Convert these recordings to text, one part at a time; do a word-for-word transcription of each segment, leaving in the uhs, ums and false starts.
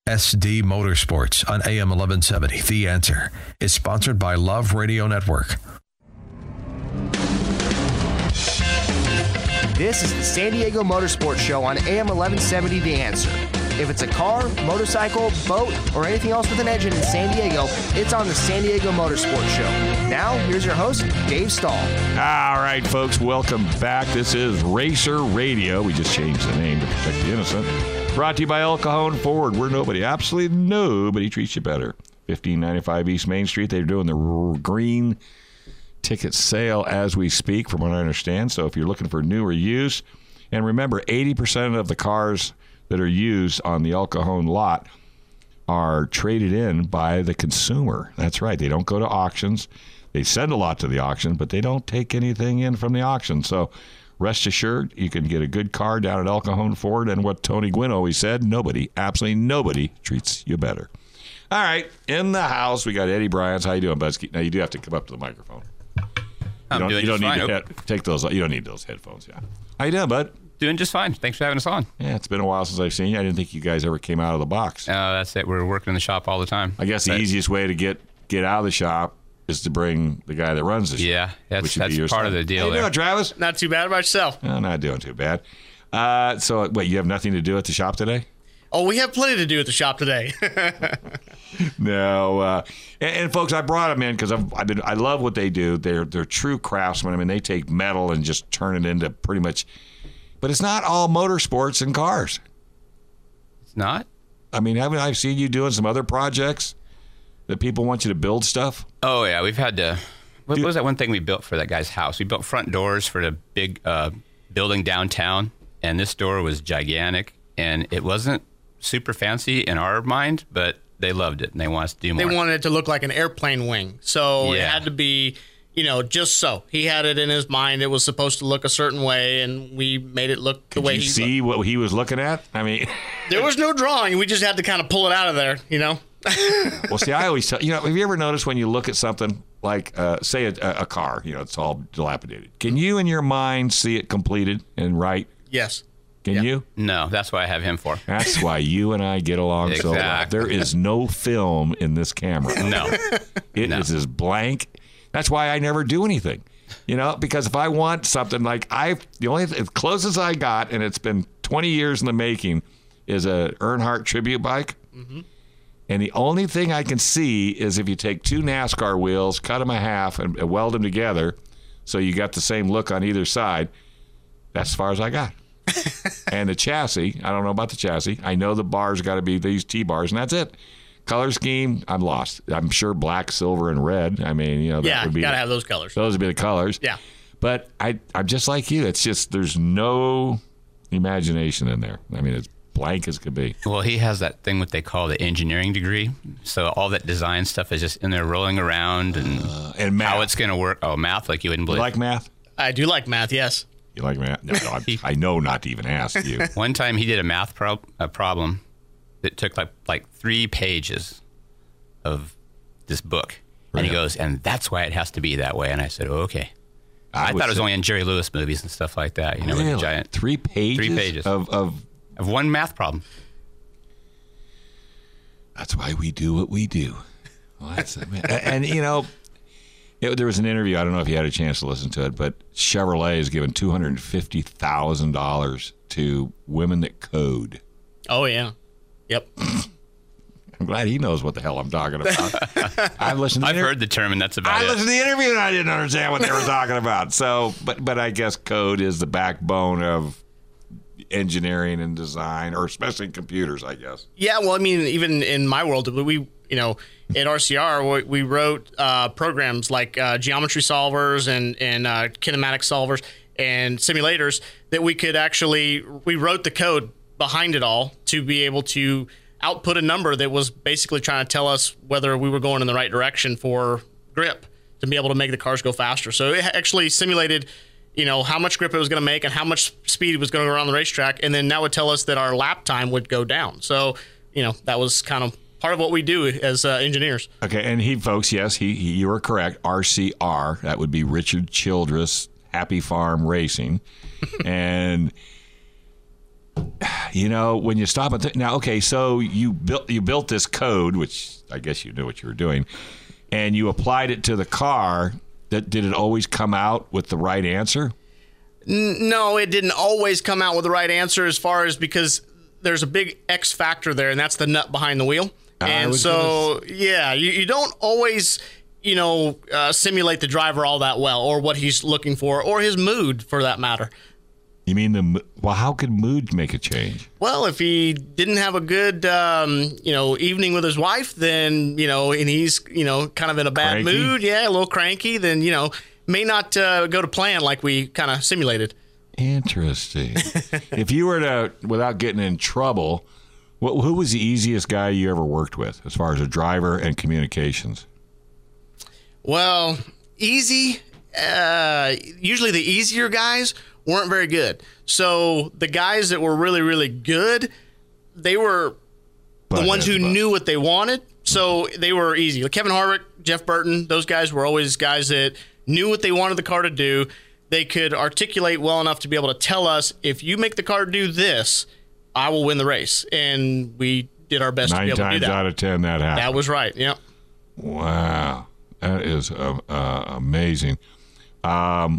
S D Motorsports on A M eleven seventy. The Answer is sponsored by Love Radio Network. This is the San Diego Motorsports Show on A M eleven seventy The Answer. If it's a car, motorcycle, boat, or anything else with an engine in San Diego, it's on the San Diego Motorsports Show. Now, here's your host, Dave Stahl. All right, folks, welcome back. This is Racer Radio. We just changed the name to protect the innocent. Brought to you by El Cajon Ford, where nobody, absolutely nobody treats you better. fifteen ninety-five East Main Street. They're doing the r- green ticket sale as we speak, from what I understand. So if you're looking for new or used, and remember, eighty percent of the cars that are used on the El Cajon lot are traded in by the consumer. That's right. They don't go to auctions. They send a lot to the auction, but they don't take anything in from the auction. So rest assured, you can get a good car down at El Cajon Ford, and what Tony Gwynn always said, nobody, absolutely nobody treats you better. All right, in the house, we got Eddie Bryans. How you doing, Buzz? Now, you do have to come up to the microphone. I'm you don't, doing you don't just need fine. to head, take those. You don't need those headphones. Yeah. How you doing, bud? Doing just fine. Thanks for having us on. Yeah, it's been a while since I've seen you. I didn't think you guys ever came out of the box. Uh, that's it. We're working in the shop all the time. I guess the But, easiest way to get get out of the shop is to bring the guy that runs the shop. Yeah, that's, which would be that's your part son. of the How deal you there. doing, Travis? Not too bad about yourself. No, not doing too bad. Uh, so, wait, you have nothing to do at the shop today? Oh, we have plenty to do at the shop today. No, uh, and, and folks, I brought them in because I've, I've been. I love what they do. They're they're true craftsmen. I mean, they take metal and just turn it into pretty much. But it's not all motorsports and cars. It's not? I mean, haven't I seen you doing some other projects that people want you to build stuff? Oh, yeah. We've had to. What was that one thing we built for that guy's house? We built front doors for the big uh, building downtown, and this door was gigantic, and it wasn't super fancy in our mind, but they loved it, and they want us to do more. They wanted it to look like an airplane wing. So it Yeah. had to be, you know, just so. He had it in his mind. It was supposed to look a certain way, and we made it look the Did way you he see what he was looking at? I mean, There was no drawing. We just had to kind of pull it out of there, you know? well, see, I always tell you know. Have you ever noticed when you look at something like, uh, say, a, a car? You know, it's all dilapidated. Can you, in your mind, see it completed and right? Yes. Can Yeah. you? No, that's what I have him for. That's why you and I get along so well. Exactly. There is no film in this camera. No. It No. is as blank. That's why I never do anything. You know, because if I want something like I, the only as close as I got, and it's been twenty years in the making, is a Earnhardt tribute bike. Mm-hmm. And the only thing I can see is if you take two NASCAR wheels, cut them in half, and weld them together, so you got the same look on either side. That's as far as I got. And the chassis, I don't know about the chassis. I know the bars got to be these T-bars, and that's it. Color scheme, I'm lost. I'm sure black, silver, and red. I mean, you know, that Yeah, would be got to have those colors. those would be the colors. Yeah. But I, I'm just like you. It's just there's no imagination in there. I mean, it's blank as could be. Well, he has that thing what they call the engineering degree. So all that design stuff is just in there rolling around, and Uh, and math. how it's going to work. Oh, math, like you wouldn't You believe. like math? I do like math, yes. You like math? No, no. I, I know not to even ask you. One time he did a math pro- a problem that took like like three pages of this book. And he Really? goes, and that's why it has to be that way. And I said, oh, okay. I, would thought it was say- only in Jerry Lewis movies and stuff like that. You know, with Really? the giant Three pages. Three pages. of of. of one math problem. That's why we do what we do. Well, that's and, and you know, it, there was an interview. I don't know if you had a chance to listen to it, but Chevrolet has given two hundred and fifty thousand dollars to women that code. Oh, yeah. Yep. I'm glad he knows what the hell I'm talking about. I've listened. To I've the inter- heard the term, and that's about I it. listened to the interview and I didn't understand what they were talking about. So, but but I guess code is the backbone of engineering and design, or especially computers, I guess. Yeah, well, I mean, even in my world, we, you know, at R C R, we, we wrote uh, programs like uh, geometry solvers and, and uh, kinematic solvers and simulators that we could actually, we wrote the code behind it all to be able to output a number that was basically trying to tell us whether we were going in the right direction for grip to be able to make the cars go faster. So it actually simulated, you know, how much grip it was going to make and how much speed it was going to go around the racetrack. And then that would tell us that our lap time would go down. So, you know, that was kind of part of what we do as uh, engineers. Okay, and he, folks, yes, he, he you are correct. R C R, that would be Richard Childress Happy Farm Racing, and you know, when you stop and think, now, okay, so you built you built this code, which I guess you knew what you were doing, and you applied it to the car. That did it always come out with the right answer? N- no, it didn't always come out with the right answer, as far as because there's a big X factor there, and that's the nut behind the wheel. And so, gonna... yeah, you, you don't always, you know, uh, simulate the driver all that well, or what he's looking for, or his mood, for that matter. You mean the well? How could mood make a change? Well, if he didn't have a good, um, you know, evening with his wife, then you know, and he's you know kind of in a bad Cranky? mood, yeah, a little cranky, then you know, may not uh, go to plan like we kind of simulated. Interesting. If you were to, without getting in trouble, what, who was the easiest guy you ever worked with, as far as a driver and communications? Well, easy. Uh, usually, the easier guys weren't very good. So the guys that were really, really good, they were the But ones who but- knew what they wanted. So they were easy. Like Kevin Harvick, Jeff Burton, those guys were always guys that knew what they wanted the car to do. They could articulate well enough to be able to tell us, if you make the car do this, I will win the race. And we did our best Nine to be able to do times that. out of ten, that happened. That was right. Yep. Wow, that is uh, uh, amazing. Um,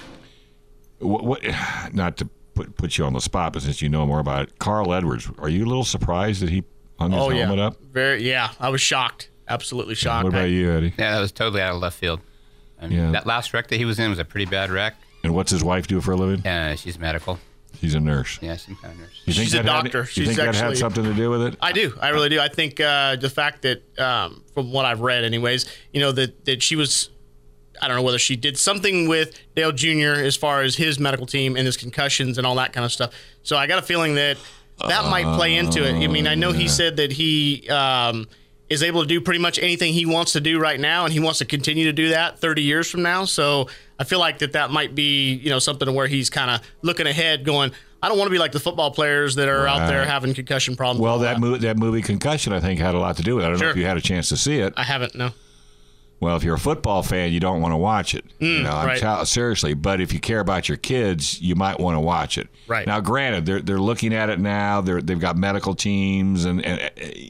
what, what? Not to put put you on the spot, but since you know more about it, Carl Edwards, are you a little surprised that he hung his Oh helmet yeah. up? Very. Yeah. I was shocked. Absolutely shocked. What about I- you, Eddie? Yeah, that was totally out of left field. I mean, Yeah. That last wreck that he was in was a pretty bad wreck. And what's his wife do for a living? Uh, she's medical. She's a nurse. Yeah, some kind of nurse. You think She's a that had- doctor. you She's think that had actually- something to do with it? I do. I really do. I think uh, the fact that, um, from what I've read, anyways, you know, that, that she was, I don't know whether she did something with Dale Junior as far as his medical team and his concussions and all that kind of stuff. So I got a feeling that that might play into it. I mean, I know he said that he um, is able to do pretty much anything he wants to do right now, and he wants to continue to do that thirty years from now. So I feel like that that might be, you know, something to where he's kind of looking ahead going, I don't want to be like the football players that are out there Right. having concussion problems. Well, and all that movie, that movie Concussion, I think, had a lot to do with it. I don't know Sure. if you had a chance to see it. I haven't, no. Well, if you're a football fan, you don't want to watch it. you know, I'm right. tell- seriously. But if you care about your kids, you might want to watch it. Right. Now, granted, they're they're looking at it now. They're they've got medical teams and, and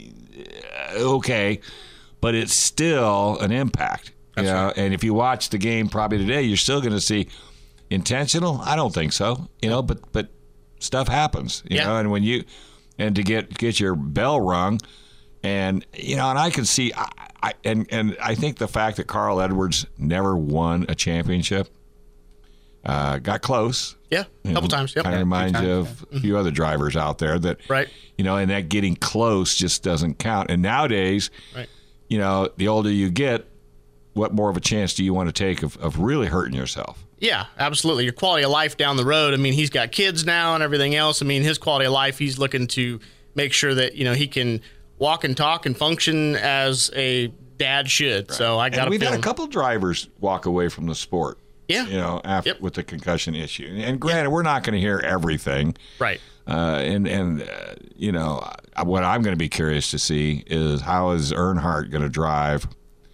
uh, okay, but it's still an impact. You know, and if you watch the game probably today, you're still going to see intentional. I don't think so. You know, but but stuff happens. You Yeah. know, and when you and to get get your bell rung. And you know, and I can see, I, I and and I think the fact that Carl Edwards never won a championship, uh, got close. Yeah, a couple times. Yep. Kind of reminds you of a few other drivers out there that, Right. You know, and that getting close just doesn't count. And nowadays, Right. you know, the older you get, what more of a chance do you want to take of, of really hurting yourself? Yeah, absolutely. Your quality of life down the road. I mean, he's got kids now and everything else. I mean, his quality of life, he's looking to make sure that, you know, he can walk and talk and function as a dad should. So I got And to we've feel had a couple drivers walk away from the sport. Yeah. You know, after Yep. with the concussion issue. And granted, we're not going to hear everything. Right. Uh, and, and uh, you know, uh, what I'm going to be curious to see is how is Earnhardt going to drive?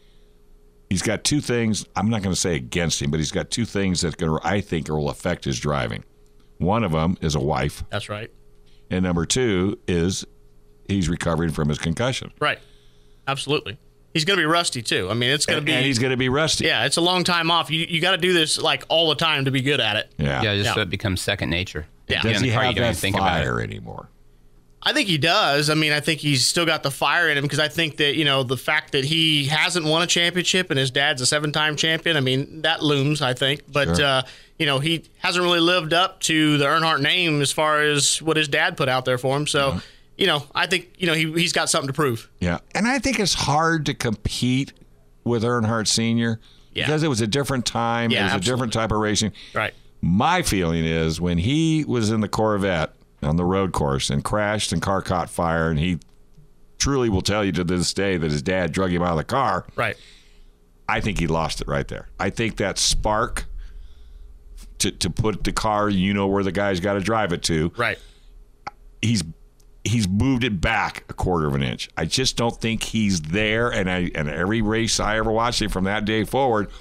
He's got two things. I'm not going to say against him, but he's got two things that going to, I think will affect his driving. One of them is a wife. That's right. And number two is he's recovering from his concussion. Right. Absolutely. He's going to be rusty too. I mean, it's going to And, be and he's going to be rusty. Yeah, it's a long time off. You you got to do this like all the time to be good at it. Yeah. Yeah, just Yeah. so it becomes second nature. Yeah. You get Does in the he car, have you don't that even think about it. fire anymore? I think he does. I mean, I think he's still got the fire in him because I think that, you know, the fact that he hasn't won a championship and his dad's a seven-time champion, I mean, that looms, I think. But, Sure. uh, you know, he hasn't really lived up to the Earnhardt name as far as what his dad put out there for him. So, you know, I think, you know, he, he's got something to prove. Yeah. And I think it's hard to compete with Earnhardt Senior Yeah. because it was a different time. Yeah, it was a different type of racing. Right. My feeling is when he was in the Corvette on the road course and crashed and car caught fire, and he truly will tell you to this day that his dad drug him out of the car, Right. I think he lost it right there. I think that spark to, to put the car, you know where the guy's got to drive it to, Right. he's he's moved it back a quarter of an inch. I just don't think he's there. And I and every race I ever watched him from that day forward,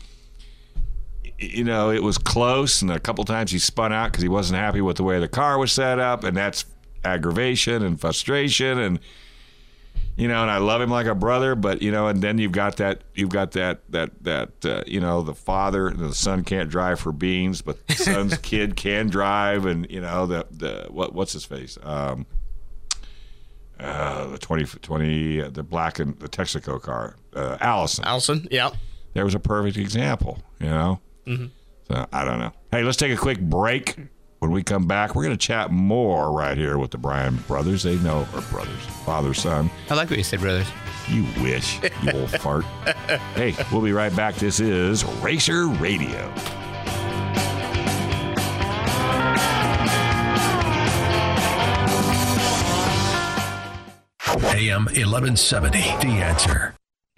you know, it was close, and a couple times he spun out because he wasn't happy with the way the car was set up, and that's aggravation and frustration, and you know, and I love him like a brother, but you know, and then you've got that, you've got that, that, that, uh, you know, the father, the son can't drive for beans, but the son's kid can drive, and you know, the the what what's his face, um, uh, the twenty twenty, uh, the black and the Texaco car, uh, Allison. Allison, yeah. There was a perfect example, you know. Mm-hmm. So I don't know. Hey, let's take a quick break. When we come back, we're going to chat more right here with the Bryan brothers. They know our brothers, father, son. I like what you said, brothers. You wish, you old fart. Hey, we'll be right back. This is Racer Radio. A M eleven seventy, The Answer.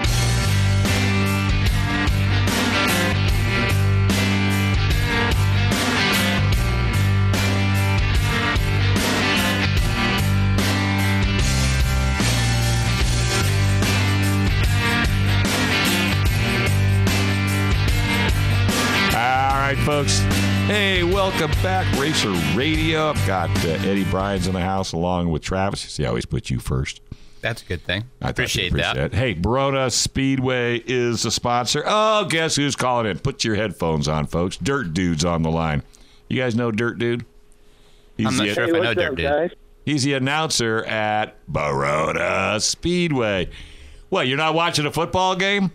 All right, folks. Hey, welcome back, Racer Radio. I've got uh, Eddie Bryans in the house along with Travis. See, I always put you first. That's a good thing. I appreciate, appreciate that. that. Hey, Barona Speedway is the sponsor. Oh, guess who's calling in? Put your headphones on, folks. Dirt Dude's on the line. You guys know Dirt Dude? He's I'm not the, sure if I know Dirt Dude. He's the announcer at Barona Speedway. What, you're not watching a football game?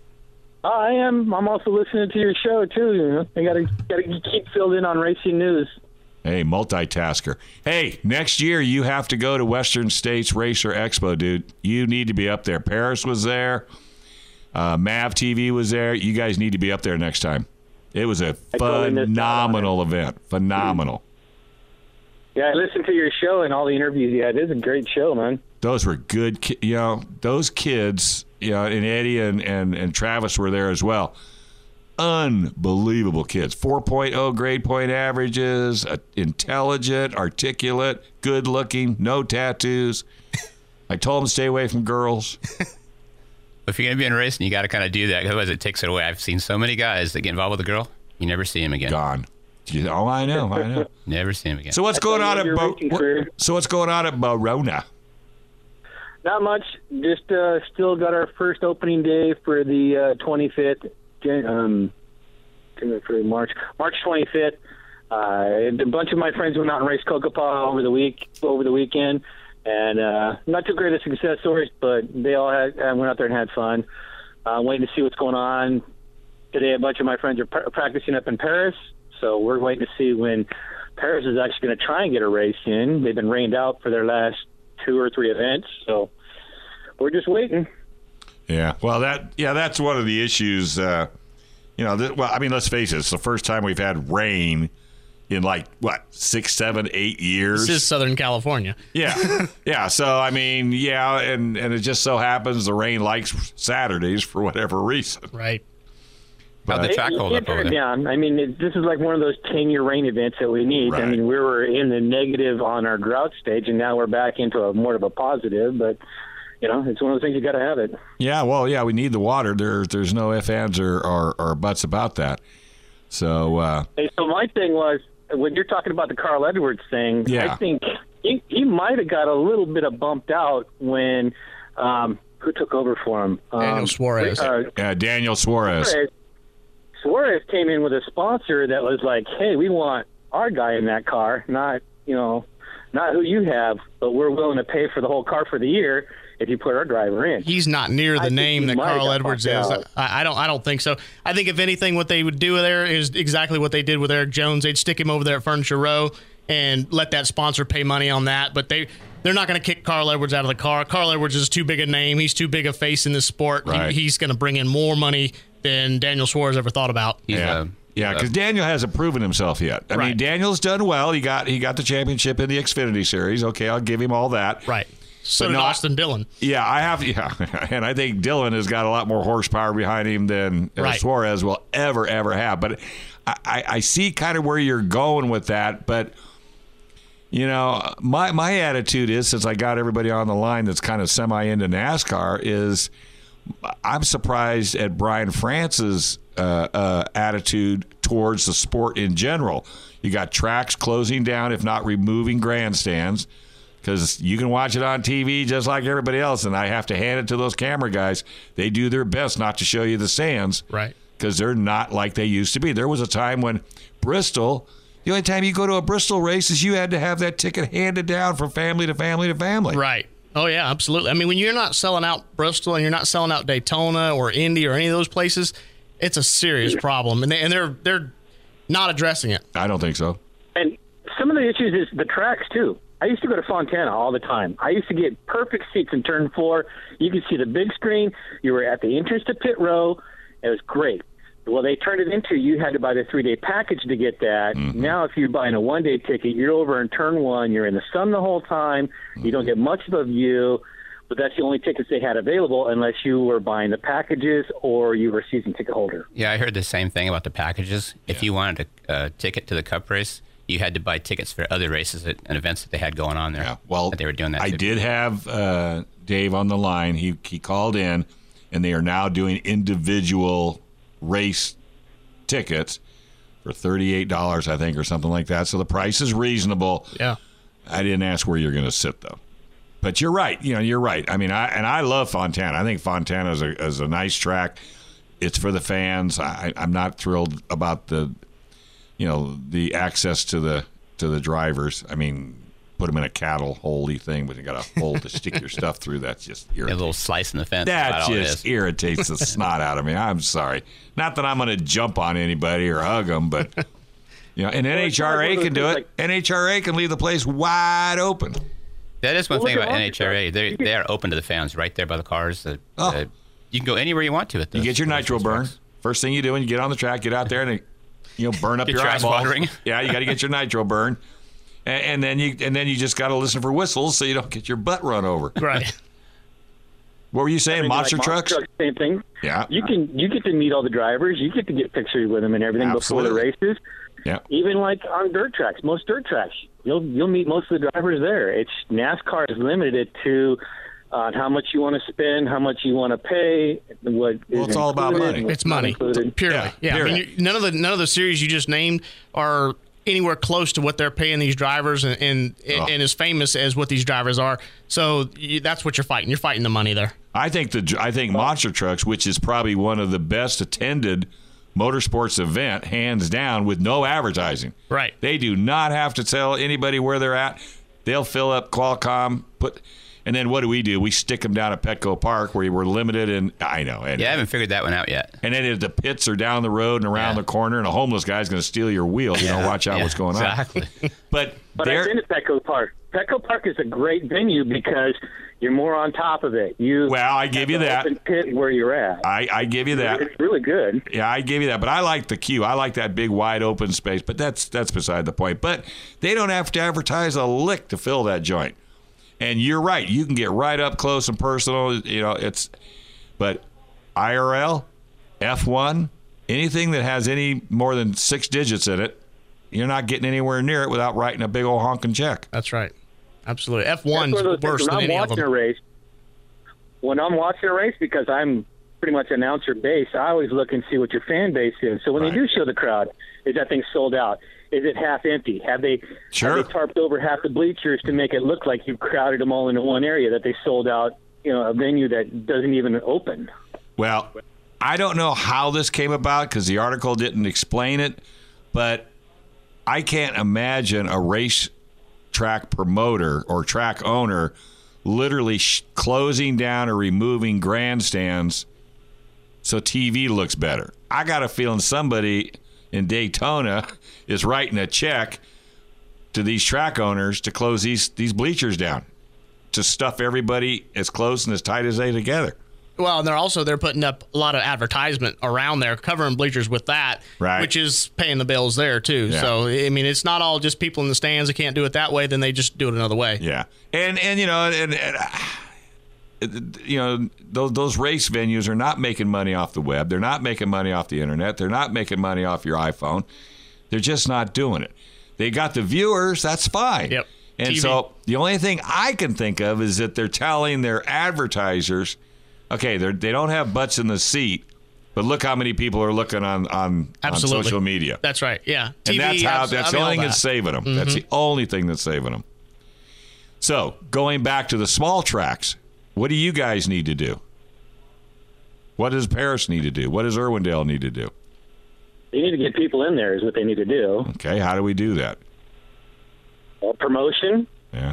I am. I'm also listening to your show too. You know, I gotta gotta keep filled in on racing news. Hey, multitasker. Hey, next year you have to go to Western States Racer Expo, dude. You need to be up there. Paris was there. Uh, M A V T V was there. You guys need to be up there next time. It was a totally phenomenal event. Phenomenal. Yeah, I listened to your show and all the interviews you had. It was a great show, man. Those were good, ki- you know, those kids, you know, and Eddie and, and, and Travis were there as well. Unbelievable kids. four point oh grade point averages, uh, intelligent, articulate, good looking, no tattoos. I told them to stay away from girls. If you're going to be in racing, you got to kind of do that. Otherwise, it takes it away. I've seen so many guys that get involved with a girl, you never see him again. Gone. Oh, I know, I know. Never see him again. So what's going on at your Bo- racing what, career. So what's going on at Barona? Not much. Just uh, still got our first opening day for the uh, twenty-fifth, um, for March March twenty-fifth. Uh, a bunch of my friends went out and raced Kokopah over the week over the weekend, and uh, not too great of success stories, but they all had uh, went out there and had fun. Uh, waiting to see what's going on today. A bunch of my friends are pr- practicing up in Paris, so we're waiting to see when Paris is actually going to try and get a race in. They've been rained out for their last two or three events, so we're just waiting. Yeah, well, that yeah, that's one of the issues. Uh, you know, th- well, I mean, let's face it, it's the first time we've had rain in like what six, seven, eight years. This is Southern California. Yeah, yeah. So I mean, yeah, and and it just so happens the rain likes Saturdays for whatever reason. Right. How'd the It- track it hold did up over turn there? down. I mean, it, this is like one of those ten-year rain events that we need. Right. I mean, we were in the negative on our drought stage, and now we're back into a more of a positive. But you know, it's one of those things you got to have it. Yeah, well, yeah, we need the water. There, there's no ifs, ands, or, or, or buts about that. So, uh, Hey, so my thing was when you're talking about the Carl Edwards thing. Yeah. I think he, he might have got a little bit of bumped out when um, who took over for him? Um, Daniel Suarez. Uh, uh, Daniel Suarez. Suarez. Suarez came in with a sponsor that was like, "Hey, we want our guy in that car, not you know, not who you have, but we're willing to pay for the whole car for the year if you put our driver in." He's not near I the think name he that might have Carl got Edwards is. bumped out. I, I don't. I don't think so. I think if anything, what they would do there is exactly what they did with Eric Jones. They'd stick him over there at Furniture Row and let that sponsor pay money on that. But they they're not going to kick Carl Edwards out of the car. Carl Edwards is too big a name. He's too big a face in this sport. Right. He, he's going to bring in more money than Daniel Suarez ever thought about. He's Yeah, a- yeah, a- because Daniel hasn't proven himself yet. I mean, Right. Daniel's done well. He got he got the championship in the Xfinity Series. Okay, I'll give him all that. Right. So But did not- Austin Dillon. Yeah, I have. Yeah, and I think Dylan has got a lot more horsepower behind him than uh, Right. Suarez will ever ever have. But I, I, I see kind of where you're going with that. But you know, my my attitude is, since I got everybody on the line that's kind of semi into NASCAR, is I'm surprised at Brian France's uh, uh, attitude towards the sport in general. You got tracks closing down, if not removing grandstands. because you can watch it on T V just like everybody else, and I have to hand it to those camera guys. They do their best not to show you the stands, right? Because they're not like they used to be. There was a time when Bristol, the only time you go to a Bristol race is you had to have that ticket handed down from family to family to family. Right. Oh, yeah, absolutely. I mean, when you're not selling out Bristol and you're not selling out Daytona or Indy or any of those places, it's a serious problem, and, they, and they're they're not addressing it. I don't think so. And some of the issues is the tracks, too. I used to go to Fontana all the time. I used to get perfect seats in turn four. You could see the big screen. You were at the entrance to pit row. It was great. Well, they turned it into you had to buy the three-day package to get that. Mm-hmm. Now, if you're buying a one-day ticket, you're over in turn one. You're in the sun the whole time. You don't get much of a view, but that's the only tickets they had available unless you were buying the packages or you were a season ticket holder. Yeah, I heard the same thing about the packages. If you wanted a uh, ticket to the Cup race, you had to buy tickets for other races at, and events that they had going on there. Yeah, well, that they were doing that I too. did have uh, Dave on the line. He he called in, and they are now doing individual race tickets for thirty-eight dollars, I think, or something like that. So the price is reasonable. Yeah. I didn't ask where you're going to sit, though. But you're right. You know, you're right. I mean, I and I love Fontana. I think Fontana is a, is a nice track. It's for the fans. I, I'm not thrilled about the, you know, the access to the to the drivers. I mean, put them in a cattle holey thing, but you got a hole to stick your stuff through. That's just irritating. A little slice in the fence. That just irritates the snot out of me. I'm sorry. Not that I'm going to jump on anybody or hug them, but you know, and N H R A can do it. N H R A can leave the place wide open. That is one Well, thing look about at N H R A. They they are open to the fans right there by the cars. The, Oh. the, you can go anywhere you want to at those. You get your nitro burn. First thing you do when you get on the track, get out there and you know burn up Get your your eyes eyeballs. watering. Yeah, you got to get your nitro burn, and, and then you and then you just got to listen for whistles so you don't get your butt run over. Right. What were you saying? I mean, monster like trucks? Monster trucks, same thing. Yeah. You can you get to meet all the drivers. You get to get pictures with them and everything Absolutely. before the races. Yeah. Even like on dirt tracks, most dirt tracks, you'll you'll meet most of the drivers there. It's NASCAR is limited to uh, how much you want to spend, how much you want to pay. What Well, is it's all about included, money. what's It's not money. included. Purely. Yeah, Yeah. I mean, period. you- none of the none of the series you just named are anywhere close to what they're paying these drivers, and and, Oh. and as famous as what these drivers are. So you, that's what you're fighting. You're fighting the money there. I think the I think monster trucks, which is probably one of the best attended motorsports event, hands down, with no advertising. Right. They do not have to tell anybody where they're at. They'll fill up Qualcomm, put, and then what do we do? We stick them down at Petco Park where we're limited, and I know. And, Yeah, I haven't figured that one out yet. and then if the pits are down the road and around Yeah. the corner, and a homeless guy's going to steal your wheel. You know, watch out Yeah, what's going exactly. on. But, But I've they're been to Petco Park. Petco Park is a great venue because you're more on top of it. You Well, I give have you the that. open pit where you're at. I, I give you that. It's really good. Yeah, I give you that, but I like the queue. I like that big, wide open space. But that's that's beside the point. But they don't have to advertise a lick to fill that joint. And you're right. You can get right up close and personal. You know, it's. But I R L, F one, anything that has any more than six digits in it, you're not getting anywhere near it without writing a big old honking check. That's right. Absolutely. F That's one's one of those worse things. than When I'm any of watching them. a race, when I'm watching a race, because I'm pretty much announcer based, I always look and see what your fan base is. So when Right. they do show the crowd, is that thing sold out? Is it half empty? Have they Sure. have they tarped over half the bleachers to make it look like you've crowded them all into one area? That they sold out, you know, a venue that doesn't even open. Well, I don't know how this came about because the article didn't explain it, but I can't imagine a race track promoter or track owner literally sh- closing down or removing grandstands so T V looks better. I got a feeling somebody in Daytona is writing a check to these track owners to close these these bleachers down, to stuff everybody as close and as tight as they together. Well, and they're also they're putting up a lot of advertisement around there, covering bleachers with that, Right. which is paying the bills there too. Yeah. So I mean, it's not all just people in the stands that can't do it that way. Then they just do it another way. Yeah, and and you know, and, and uh, you know, those those race venues are not making money off the web. They're not making money off the internet. They're not making money off your iPhone. They're just not doing it. They got the viewers. That's fine. Yep. And T V. so the only thing I can think of is that they're telling their advertisers, okay, they they don't have butts in the seat, but look how many people are looking on on, on Absolutely. social media. That's right. Yeah. And that's how abs- that's I the mean, only all thing that's that. saving them. That's the only thing that's saving them. So, going back to the small tracks, what do you guys need to do? What does Paris need to do? What does Irwindale need to do? They need to get people in there is what they need to do. Okay, how do we do that? Uh, promotion, Yeah.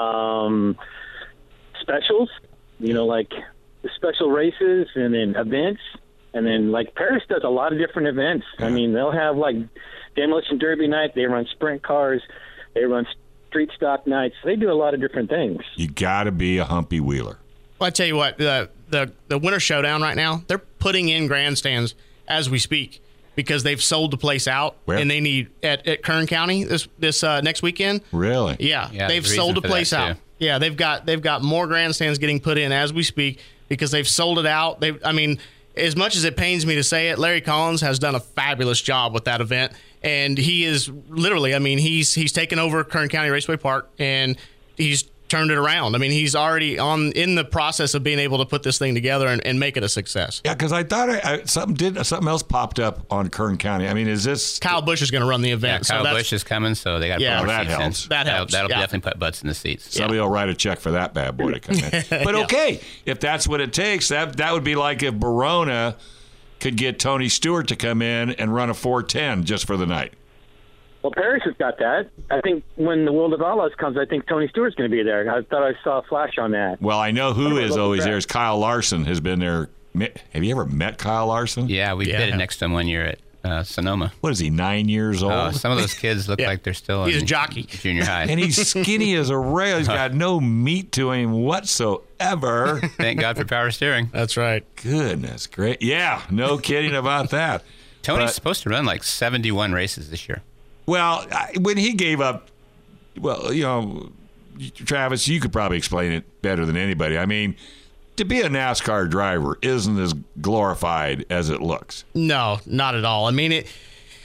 um, specials, you know, like the special races and then events. And then, like, Paris does a lot of different events. I mean, they'll have, like, Demolition Derby night. They run sprint cars. They run street stock nights. They do a lot of different things. You got to be a humpy wheeler. Well, I tell you what, the, the the Winter Showdown right now, they're putting in grandstands as we speak because they've sold the place out. Where? And they need at, at Kern County this this uh, next weekend. Really? Yeah, Yeah, they've there's a sold reason the for place that, out. too. Yeah, they've got they've got more grandstands getting put in as we speak because they've sold it out. They, I mean, as much as it pains me to say it, Larry Collins has done a fabulous job with that event, and he is literally, I mean, he's he's taken over Kern County Raceway Park and he's turned it around. I mean, he's already on in the process of being able to put this thing together and, and make it a success. Yeah, because I thought I, I, something did something else popped up on Kern County. I mean, is this Kyle Busch is going to run the Yeah, event. Kyle so that's, Busch is coming, so they got to Yeah, put more that seats helps. in. That That'll, helps, that'll yeah. definitely put butts in the seats. somebody will write a check for that bad boy to come in? But okay, if that's what it takes, that that would be like if Barona could get Tony Stewart to come in and run a four ten just for the night. Well, Paris has got that. I think when the World of Outlaws comes, I think Tony Stewart's going to be there. I thought I saw a flash on that. Well, I know who is local always track. there. Is Kyle Larson has been there. Have you ever met Kyle Larson? Yeah, we Yeah. pitted next to him one year at uh, Sonoma. What is he, nine years old? Oh, some of those kids look Yeah. like they're still He's a in jockey. junior high. and he's skinny as a rail. He's got no meat to him whatsoever. Thank God for power steering. That's right. Goodness, great. Yeah, no kidding about that. Tony's But- supposed to run like seventy-one races this year. Well, I, when he gave up, well, you know, Travis, you could probably explain it better than anybody. I mean, to be a NASCAR driver isn't as glorified as it looks. No, not at all. I mean, it.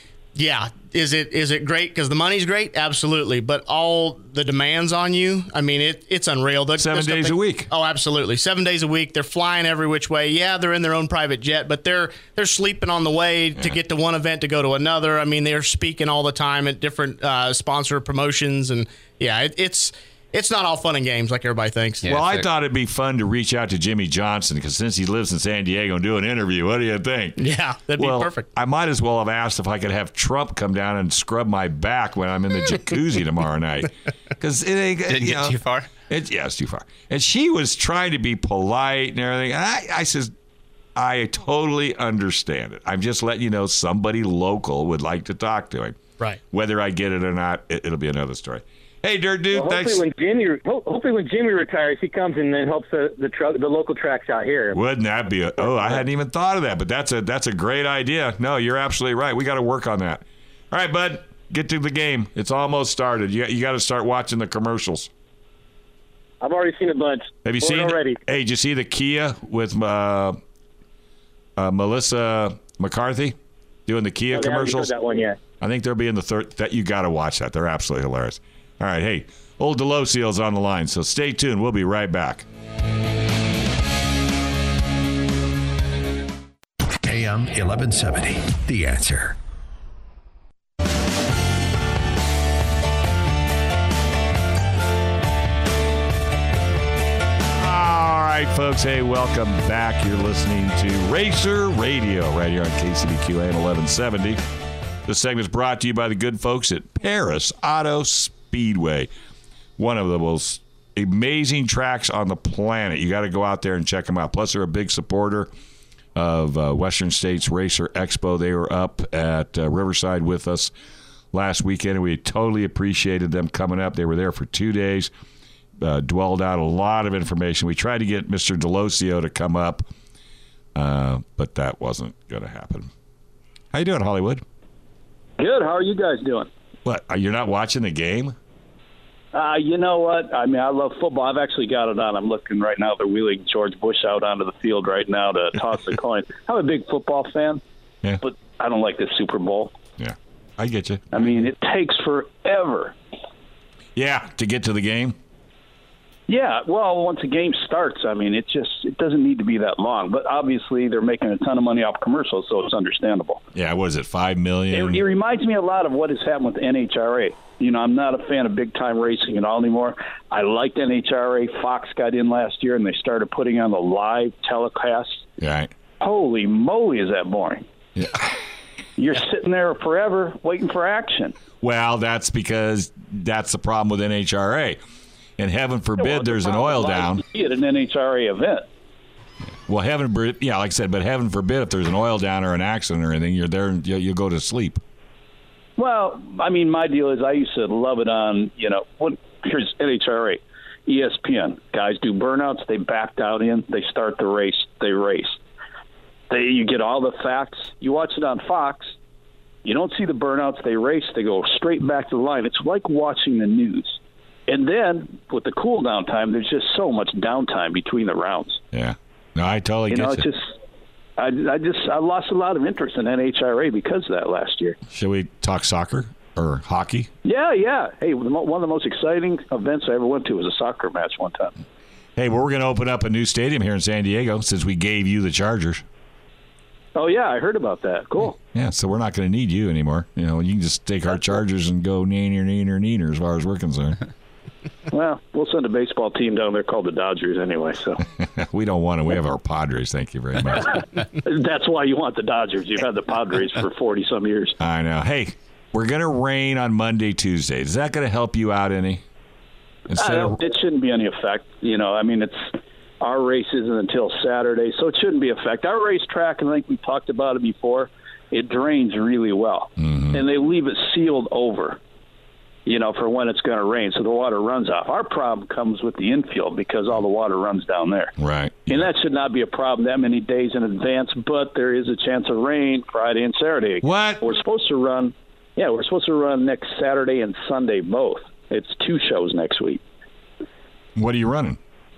Yeah, is it is it great because the money's great? Absolutely, but all the demands on you. I mean, it it's unreal. The, Seven the stuff days they- a week. Oh, absolutely, seven days a week. They're flying every which way. Yeah, they're in their own private jet, but they're they're sleeping on the way to get to one event to go to another. I mean, they're speaking all the time at different uh, sponsor promotions, and yeah, it, it's. It's not all fun and games like everybody thinks. Yeah. Well, I so- thought it'd be fun to reach out to Jimmy Johnson because since he lives in San Diego and do an interview, what do you think? Yeah, that'd well, be perfect. I might as well have asked if I could have Trump come down and scrub my back when I'm in the jacuzzi tomorrow night. Because it ain't Didn't you get know, too far. It, yeah, it's too far. And she was trying to be polite and everything. And I, I says, I totally understand it. I'm just letting you know somebody local would like to talk to him. Right. Whether I get it or not, it, it'll be another story. Hey, Dirt Dude, Well, thanks. hopefully, when Jimmy ho- hopefully when Jimmy retires, he comes and then helps the the, truck, the local tracks out here. Wouldn't that be a? Oh, I hadn't even thought of that, but that's a that's a great idea. No, you're absolutely right. We got to work on that. All right, bud, get to the game. It's almost started. You you got to start watching the commercials. I've already seen a bunch. Have you Bored seen? already? Hey, did you see the Kia with uh, uh, Melissa McCarthy doing the Kia Oh, they haven't commercials? showed that one yet. I think they'll be in the third. That you got to watch that. They're absolutely hilarious. All right, hey, old Delosio's on the line, so stay tuned. We'll be right back. A M eleven seventy, The Answer. All right, folks. Hey, welcome back. You're listening to Racer Radio right here on K C B Q A M eleven seventy. This segment is brought to you by the good folks at Paris Auto Speedway, one of the most amazing tracks on the planet. You got to go out there and check them out. Plus, they're a big supporter of uh, Western States Racer Expo. They were up at uh, Riverside with us last weekend, and we totally appreciated them coming up. They were there for two days. Uh, dwelled out a lot of information. We tried to get Mister Delosio to come up, uh, but that wasn't going to happen. How you doing, Hollywood? Good. How are you guys doing? What? Are you not watching the game? Uh, you know what? I mean, I love football. I've actually got it on. I'm looking right now. They're wheeling George Bush out onto the field right now to toss the coin. I'm a big football fan, Yeah. but I don't like the Super Bowl. Yeah. I get you. I mean, it takes forever. Yeah, to get to the game. Yeah, well, once a game starts, I mean, it just it doesn't need to be that long. But obviously, they're making a ton of money off commercials, so it's understandable. Yeah, what is it, five million? It, it reminds me a lot of what has happened with N H R A. You know, I'm not a fan of big-time racing at all anymore. I liked N H R A. Fox got in last year, and they started putting on the live telecast. Right. Holy moly, is that boring. Yeah. You're sitting there forever waiting for action. Well, that's because that's the problem with N H R A. And heaven forbid Yeah, well, there's the an oil down. At an N H R A event. Well, heaven, yeah, like I said, but heaven forbid if there's an oil down or an accident or anything, you're there and you, you go to sleep. Well, I mean, my deal is I used to love it on, you know, what, here's N H R A, E S P N. Guys do burnouts, they backed out in, they start the race, they race. They, you get all the facts. You watch it on Fox, you don't see the burnouts, they race, they go straight back to the line. It's like watching the news. And then with the cool down time, there's just so much downtime between the rounds. Yeah. No, I totally you get know, it. It's just, I, I just I lost a lot of interest in N H R A because of that last year. Shall we talk soccer or hockey? Yeah, yeah. Hey, one of the most exciting events I ever went to was a soccer match one time. Hey, well, we're going to open up a new stadium here in San Diego since we gave you the Chargers. Oh, yeah, I heard about that. Cool. Yeah, so we're not going to need you anymore. You know, you can just take our Chargers and go neener, neener, neener as far as we're concerned. Well, we'll send a baseball team down there called the Dodgers anyway. So we don't want to. We have our Padres. Thank you very much. That's why you want the Dodgers. You've had the Padres for forty some years. I know. Hey, we're going to rain on Monday, Tuesday. Is that going to help you out any? Instead uh, of... It shouldn't be any effect. You know, I mean, it's our race isn't until Saturday, so it shouldn't be effect. Our racetrack, and I think we talked about it before, it drains really well, mm-hmm. and they leave it sealed over. You know, for when it's going to rain, so the water runs off. Our problem comes with the infield because all the water runs down there. Right. And that should not be a problem that many days in advance, but there is a chance of rain Friday and Saturday. What? We're supposed to run, yeah, we're supposed to run next Saturday and Sunday both. It's two shows next week. What are you running?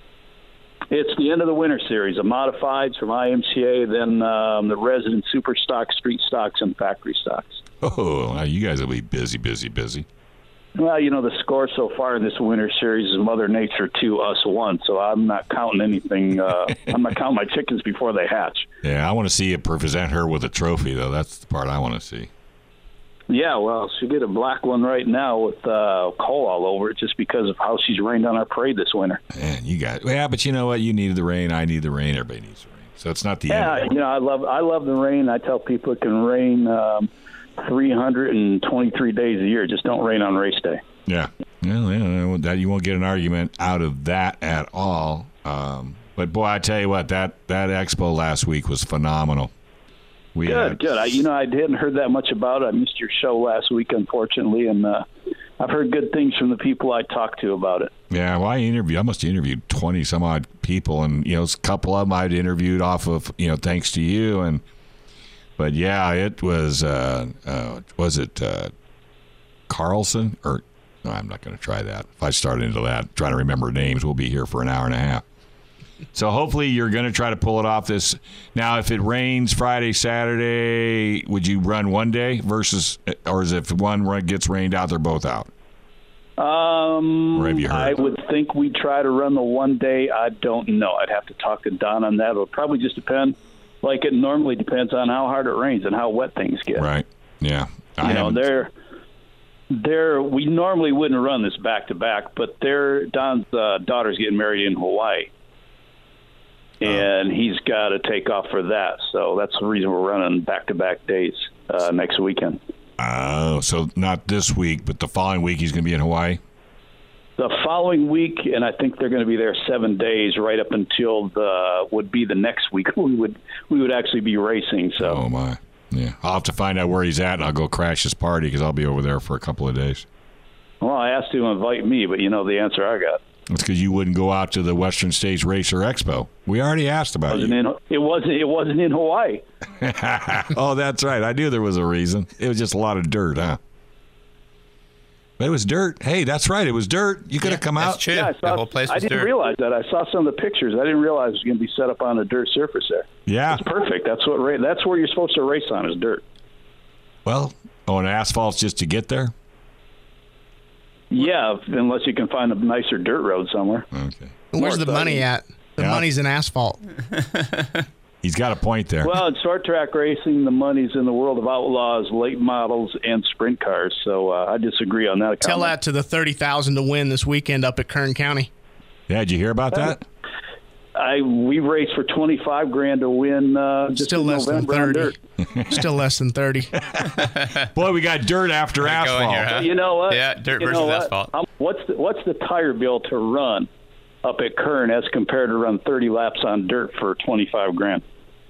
It's the end of the winter series, the modifieds from I M C A, then um, the resident super stock, street stocks, and factory stocks. Oh, now you guys will be busy, busy, busy. Well, you know, the score so far in this winter series is Mother Nature two, us one, so I'm not counting anything. Uh, I'm not counting my chickens before they hatch. Yeah, I want to see you present her with a trophy, though. That's the part I want to see. Yeah, well, she'll get a black one right now with uh, coal all over it just because of how she's rained on our parade this winter. Man, you got yeah, but you know what? You needed the rain. I need the rain. Everybody needs the rain. So it's not the yeah, end. Yeah, you know, I love I love the rain. I tell people it can rain um, three hundred twenty-three days a year. Just don't rain on race day. Yeah. Well, yeah, that you won't get an argument out of that at all. Um, but boy, I tell you what, that that expo last week was phenomenal. We good, had, good. I, you know, I hadn't heard that much about it. I missed your show last week, unfortunately, and uh, I've heard good things from the people I talked to about it. Yeah, well, I interviewed. I must have interviewed twenty some odd people, and you know, a couple of them I'd interviewed off of, you know, thanks to you. And but yeah, it was. Uh, uh, was it uh, Carlson or? No, I'm not going to try that. If I start into that, trying to remember names, we'll be here for an hour and a half. So hopefully you're going to try to pull it off this. Now, if it rains Friday, Saturday, would you run one day versus, or is if one run gets rained out, they're both out? Um, or have you heard? I would think we'd try to run the one day. I don't know. I'd have to talk to Don on that. It'll probably just depend, like it normally depends on how hard it rains and how wet things get. Right. Yeah. I you know, they're. There, we normally wouldn't run this back to back, but their Don's uh, daughter's getting married in Hawaii, and oh. he's got to take off for that. So that's the reason we're running back to back days uh, next weekend. Oh, so not this week, but the following week he's going to be in Hawaii. The following week, and I think they're going to be there seven days, right up until the would be the next week. We would we would actually be racing. So. Oh my. Yeah, I'll have to find out where he's at, and I'll go crash his party because I'll be over there for a couple of days. Well, I asked him to invite me, but you know the answer I got. It's because you wouldn't go out to the Western States Racer Expo. We already asked about it. Wasn't you. In, it wasn't. It wasn't in Hawaii. Oh, that's right. I knew there was a reason. It was just a lot of dirt, huh? But it was dirt. Hey, that's right. It was dirt. You could yeah, have come that's out. True. Yeah, I, saw, the whole place was I didn't dirt. realize that. I saw some of the pictures. I didn't realize it was going to be set up on a dirt surface there. Yeah, it's perfect. That's what. That's where you're supposed to race on is dirt. Well, oh, and asphalt's just to get there? Yeah, unless you can find a nicer dirt road somewhere. Okay. Where's the exciting. money at? The Yeah. money's in asphalt. He's got a point there. Well, in short track racing, the money's in the world of outlaws, late models, and sprint cars. So uh, I disagree on that. Tell comment. that to the thirty thousand to win this weekend up at Kern County. Yeah, did you hear about that? I we raced for twenty-five grand to win. Uh, just Still in less than November on thirty. dirt. Still less than thirty. Boy, we got dirt after There you go in asphalt. here, huh? You know what? Yeah, dirt You versus know what? asphalt. Um, what's the, what's the tire bill to run up at Kern as compared to run thirty laps on dirt for twenty-five grand?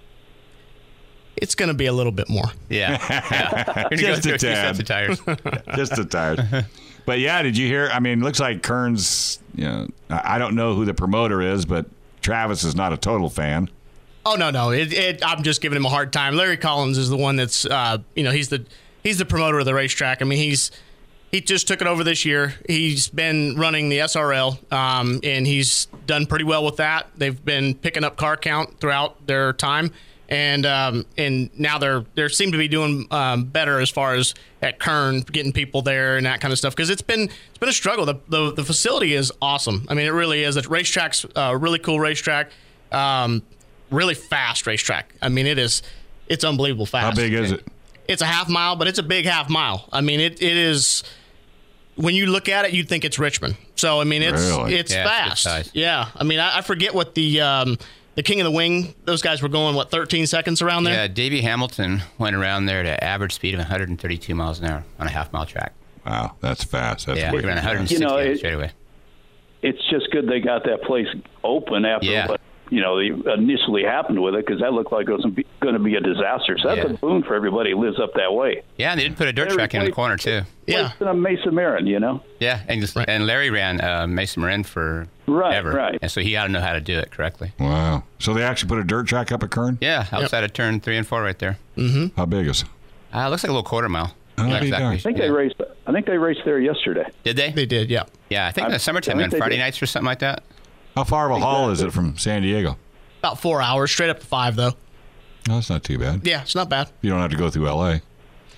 It's going to be a little bit more. Yeah. yeah. You're Just going a through a few tad. sets of tires. Just a tires. But yeah, did you hear? I mean, it looks like Kern's, you know, I I don't know who the promoter is, but Travis is not a total fan. Oh no, no. It, it, I'm just giving him a hard time. Larry Collins is the one that's, uh, you know, he's the he's the promoter of the racetrack. I mean, he's he just took it over this year. He's been running the S R L, um, and he's done pretty well with that. They've been picking up car count throughout their time, and um, and now they're they seem to be doing um, better as far as at Kern, getting people there and that kind of stuff. Because it's been it's been a struggle. The, the the facility is awesome. I mean, it really is. The racetrack's a really cool racetrack. Um, really fast racetrack. I mean, it is, it's unbelievable fast. How big is it? It's a half mile, but it's a big half mile. I mean, it it is, when you look at it, you'd think it's Richmond. So, I mean, it's Really? it's Yeah, it's good fast. size. Yeah. I mean, I, I forget what the, um, the King of the Wing, those guys were going, what, thirteen seconds around there? Yeah, Davey Hamilton went around there to average speed of one hundred thirty-two miles an hour on a half mile track. Wow, that's fast. That's Yeah, he wicked ran one hundred fast. sixty You know, on it it- straight away. It's just good they got that place open after Yeah. what you know they initially happened with it, because that looked like it was going to be a disaster. So that's Yeah. a boon for everybody who lives up that way. Yeah, and they did put a dirt They track in the replaced- corner, too. Yeah. Place in a Mesa Marin, you know. Yeah, and, just, Right. and Larry ran uh, Mason Marin for Right, ever. right. And so he ought to know how to do it correctly. Wow. So they actually put a dirt track up at Kern? Yeah, outside of turn three and four right there. How big is it? Uh, looks like a little quarter mile. Oh, Not be exactly. darned. I think yeah. they raced. I think they raced there yesterday. Did they? They did, yeah. Yeah, I think in I- the summertime I on think they Friday did. nights or something like that. How far of a haul is it from San Diego? About four hours, straight up to five, though. No, that's not too bad. Yeah, it's not bad. You don't have to go through L A.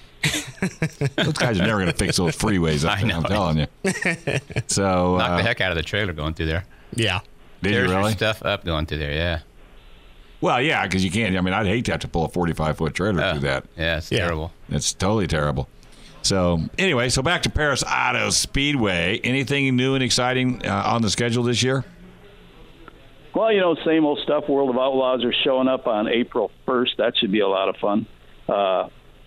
Those guys are never going to fix those freeways up I there, know. I'm telling you. So, Knock uh, the heck out of the trailer going through there. Yeah. did There's you your really? stuff up going through there, yeah. Well, yeah, because you can't. I mean, I'd hate to have to pull a forty-five foot trailer Uh, through that. Yeah, it's Yeah. terrible. It's totally terrible. So, anyway, so back to Paris Auto Speedway. Anything new and exciting uh, on the schedule this year? Well, you know, same old stuff. World of Outlaws are showing up on April first. That should be a lot of fun. Uh,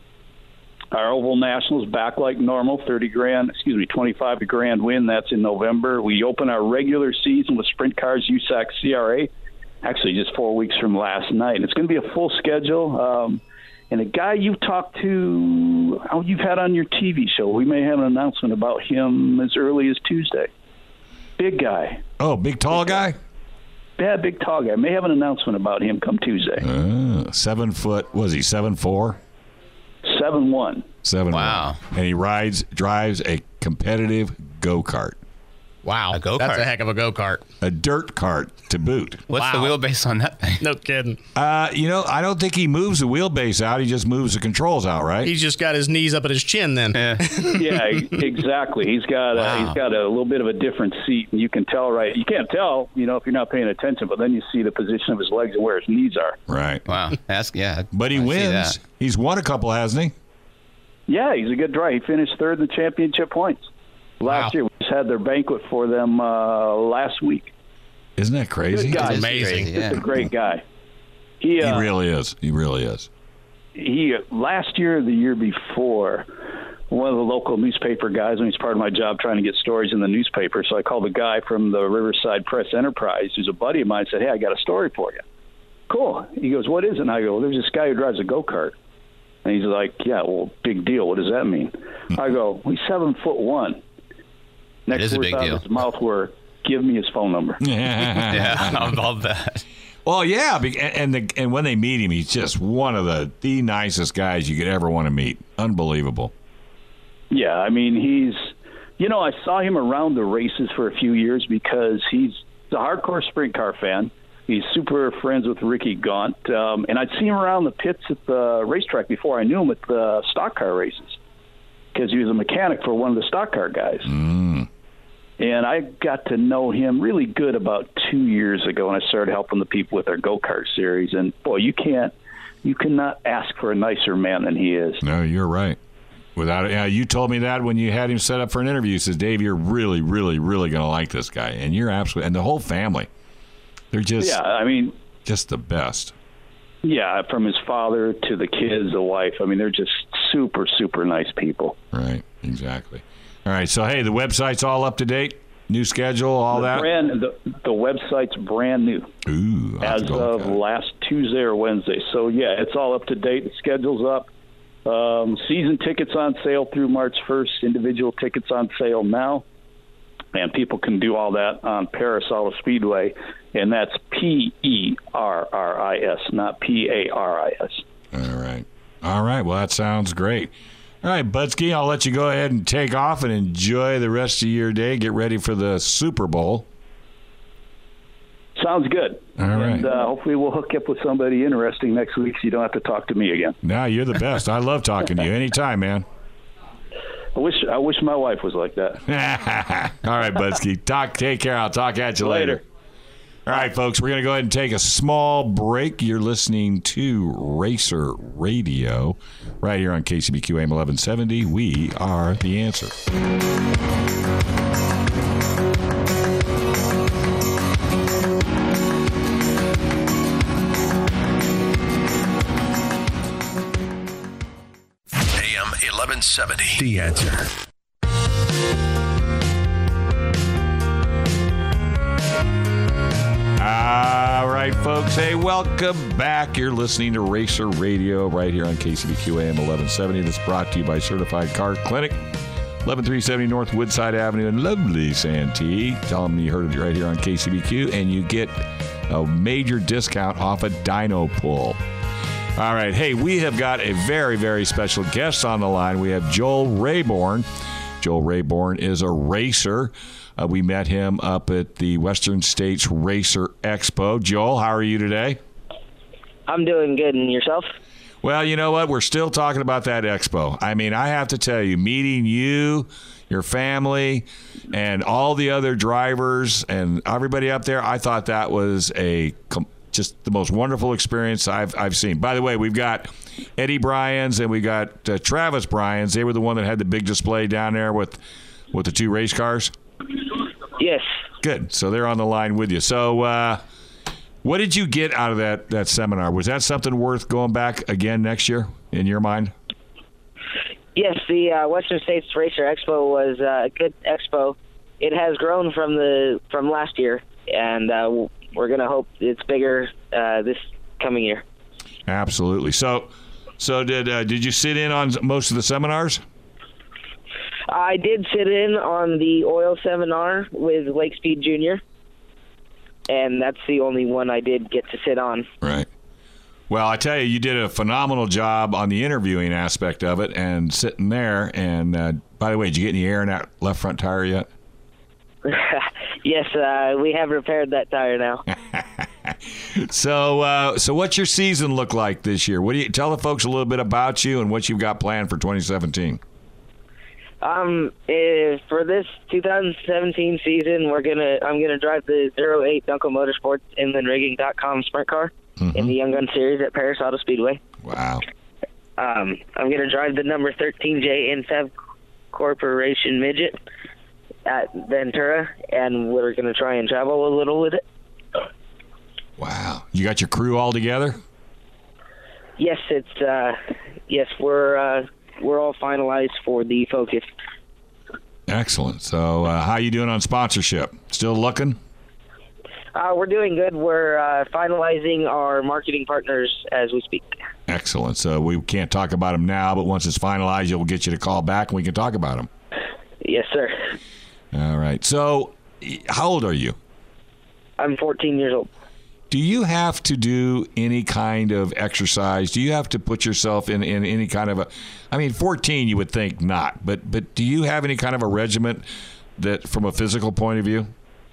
our Oval Nationals back like normal, thirty grand, excuse me, twenty-five grand win. That's in November. We open our regular season with Sprint Cars U S A C C R A, actually just four weeks from last night. And it's going to be a full schedule. Um, and a guy you've talked to, oh, you've had on your T V show, we may have an announcement about him as early as Tuesday. Big guy. Oh, big tall guy? Yeah, big tall guy. May have an announcement about him come Tuesday. Uh, seven foot, was he seven four? seven one. Seven Wow. one. And he rides, drives a competitive go-kart. Wow. A go-kart. That's a heck of a go-kart. A dirt cart to boot. What's Wow. the wheelbase on that thing? No kidding. Uh, you know, I don't think he moves the wheelbase out. He just moves the controls out, right? He's just got his knees up at his chin then. Yeah. Yeah, exactly. He's got Wow. a, he's got a little bit of a different seat, and you can tell right. You can't tell, you know, if you're not paying attention, but then you see the position of his legs and where his knees are. Right. Wow. That's, yeah. But he I see wins. that. He's won a couple, hasn't he? Yeah, he's a good driver. He finished third in the championship points last Wow. year. We just had their banquet for them uh, last week. Isn't that crazy? Good guy. It's amazing. crazy, He's yeah. a great guy. He He uh, really is. He really is. he last year or the year before, one of the local newspaper guys, and he's part of my job trying to get stories in the newspaper. So I called a guy from the Riverside Press Enterprise, who's a buddy of mine, and said, "Hey, I got a story for you." Cool. He goes, "What is it?" And I go, "There's this guy who drives a go-kart." And he's like, "Yeah, well, big deal. What does that mean?" I go, "He's seven foot one." Next is a words big out deal. of his mouth were, "Give me his phone number." Yeah, I love that. Well, yeah, be- and the, and when they meet him, he's just one of the the nicest guys you could ever want to meet. Unbelievable. Yeah, I mean, he's, you know, I saw him around the races for a few years because he's a hardcore sprint car fan. He's super friends with Ricky Gaunt. Um, and I'd see him around the pits at the racetrack before I knew him at the stock car races because he was a mechanic for one of the stock car guys. Mm. And I got to know him really good about two years ago, and I started helping the people with our go-kart series. And, boy, you can't, you cannot ask for a nicer man than he is. No, you're right. Without yeah, you told me that when you had him set up for an interview. You said, Dave, you're really, really, really going to like this guy. And you're absolutely, and the whole family. They're just, yeah, I mean, just the best. Yeah, from his father to the kids, the wife. I mean, they're just super, super nice people. Right, exactly. All right, so, hey, the website's all up to date? New schedule, all the that? Brand, the, the website's brand new. Ooh. As of last Tuesday or Wednesday. So, yeah, it's all up to date. The schedule's up. Um, season tickets on sale through March first. Individual tickets on sale now. And people can do all that on Paris Auto Speedway. And that's P E R R I S, not P A R I S. All right. All right. Well, that sounds great. All right, Budsky, I'll let you go ahead and take off and enjoy the rest of your day. Get ready for the Super Bowl. Sounds good. All right. And uh, hopefully we'll hook up with somebody interesting next week so you don't have to talk to me again. No, you're the best. I love talking to you. Anytime, man. I wish I wish my wife was like that. All right, Budsky. Talk, take care. I'll talk at you later. later. All right, folks, we're going to go ahead and take a small break. You're listening to Racer Radio right here on K C B Q A M eleven seventy. We are the answer. A M eleven seventy. The answer. All right, folks. Hey, welcome back. You're listening to Racer Radio right here on K C B Q A M eleven seventy. That's brought to you by Certified Car Clinic, eleven three seventy North Woodside Avenue in lovely Santee. Tell them you heard it right here on K C B Q, and you get a major discount off a dyno pull. All right. Hey, we have got a very, very special guest on the line. We have Joel Rayborn. Joel Rayborn is a racer. Uh, we met him up at the Western States Racer Expo. Joel, how are you today? I'm doing good. And yourself? Well, you know what? We're still talking about that expo. I mean, I have to tell you, meeting you, your family, and all the other drivers and everybody up there, I thought that was a just the most wonderful experience I've I've seen. By the way, we've got Eddie Bryans and we got uh, Travis Bryans. They were the one that had the big display down there with with the two race cars. Yes. Good. So they're on the line with you. So uh, what did you get out of that, that seminar? Was that something worth going back again next year in your mind? Yes, the uh, Western States Racer Expo was uh, a good expo. It has grown from the from last year, and uh, we're going to hope it's bigger uh, this coming year. Absolutely. So so did uh, did you sit in on most of the seminars? I did sit in on the oil seminar with Lake Speed Junior, and that's the only one I did get to sit on. Right. Well, I tell you, you did a phenomenal job on the interviewing aspect of it and sitting there. And, uh, by the way, did you get any air in that left front tire yet? Yes, uh, we have repaired that tire now. so, uh, so what's your season look like this year? What do you tell the folks a little bit about you and what you've got planned for twenty seventeen? Um, uh, for this two thousand seventeen season, we're gonna I'm gonna drive the oh eight Dunkel Motorsports Inland Rigging dot com sprint car mm-hmm. in the Young Gun Series at Paris Auto Speedway. Wow. Um, I'm gonna drive the number thirteen J N F E V Corporation Midget at Ventura, and we're gonna try and travel a little with it. Wow. You got your crew all together? Yes, it's uh, yes we're. Uh, We're all finalized for the Focus. Excellent. So uh, how you doing on sponsorship? Still looking? Uh, we're doing good. We're uh, finalizing our marketing partners as we speak. Excellent. So we can't talk about them now, but once it's finalized, you'll get you to call back and we can talk about them. Yes, sir. All right. So how old are you? I'm fourteen years old. Do you have to do any kind of exercise? Do you have to put yourself in, in any kind of a – I mean, fourteen you would think not, but but do you have any kind of a regiment that from a physical point of view?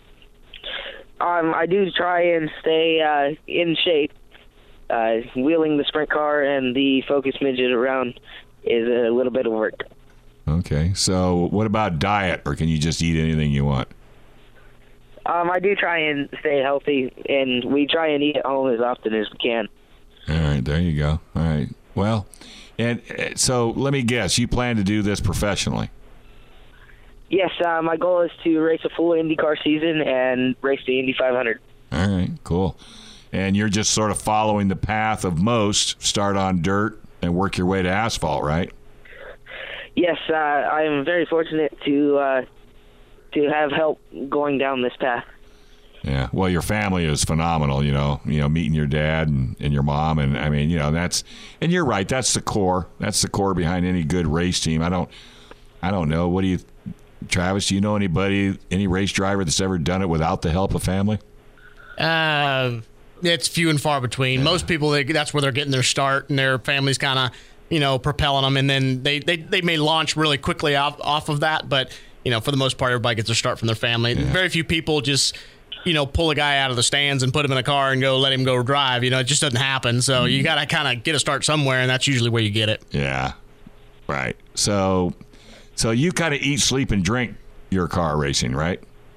Um, I do try and stay uh, in shape. Uh, wheeling the sprint car and the Focus Midget around is a little bit of work. Okay. So what about diet, or can you just eat anything you want? Um, I do try and stay healthy, and we try and eat at home as often as we can. All right, there you go. All right. Well, and uh, so let me guess, you plan to do this professionally? Yes, uh, my goal is to race a full IndyCar season and race the Indy five hundred. All right, cool. And you're just sort of following the path of most, start on dirt and work your way to asphalt, right? Yes, uh, I am very fortunate to uh, to have help going down this path. Yeah, well, your family is phenomenal, you know, you know, meeting your dad and, and your mom, and I mean, you know, that's, and you're right, that's the core, that's the core behind any good race team. I don't, I don't know, what do you, Travis, do you know anybody, any race driver that's ever done it without the help of family? Uh, it's few and far between. Yeah. Most people, they, that's where they're getting their start, and their family's kind of, you know, propelling them, and then they, they, they may launch really quickly off, off of that, but, you know, for the most part, everybody gets their start from their family. Yeah. Very few people just, you know, pull a guy out of the stands and put him in a car and go let him go drive. You know, it just doesn't happen. So mm-hmm. you got to kind of get a start somewhere, and that's usually where you get it. Yeah, right. So, so you kind of eat, sleep, and drink your car racing, right?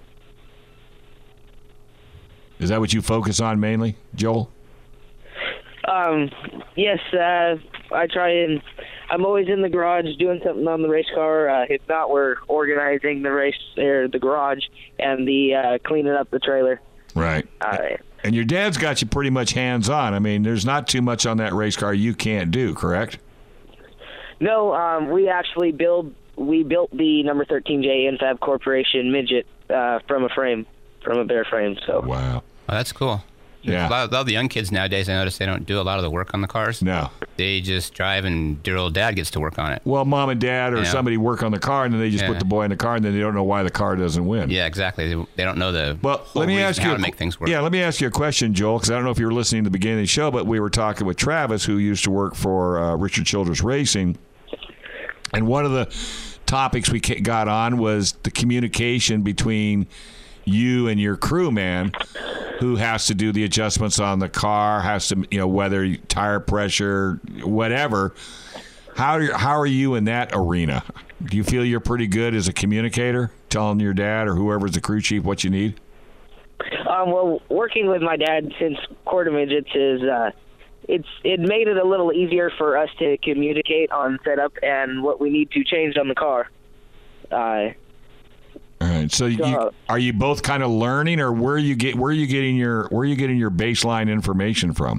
Is that what you focus on mainly, Joel? Um, yes, uh, I try and I'm always in the garage doing something on the race car. Uh, if not, we're organizing the race or the garage and the uh, cleaning up the trailer. Right. Uh, and your dad's got you pretty much hands-on. I mean, there's not too much on that race car you can't do, correct? No, um, we actually build. We built the number thirteen J Infab Corporation midget uh, from a frame, from a bare frame. So. Wow. Oh, that's cool. Yeah. A lot, of, a lot of the young kids nowadays, I notice they don't do a lot of the work on the cars. No. They just drive, and dear old dad gets to work on it. Well, mom and dad or yeah. somebody work on the car, and then they just yeah. put the boy in the car, and then they don't know why the car doesn't win. Yeah, exactly. They, they don't know the well. Let me ask you how a, to make things work. Yeah, let me ask you a question, Joel, because I don't know if you were listening to the beginning of the show, but we were talking with Travis, who used to work for uh, Richard Childress Racing, and one of the topics we got on was the communication between you and your crew, man, who has to do the adjustments on the car, has to, you know, whether tire pressure, whatever. How are, how are you in that arena? Do you feel you're pretty good as a communicator, telling your dad or whoever's the crew chief what you need? Um, well, working with my dad since Quarter Midgets is, uh, it's it made it a little easier for us to communicate on setup and what we need to change on the car. Uh, All right. So, you, are you both kind of learning, or where are you get where are you getting your where are you getting your baseline information from?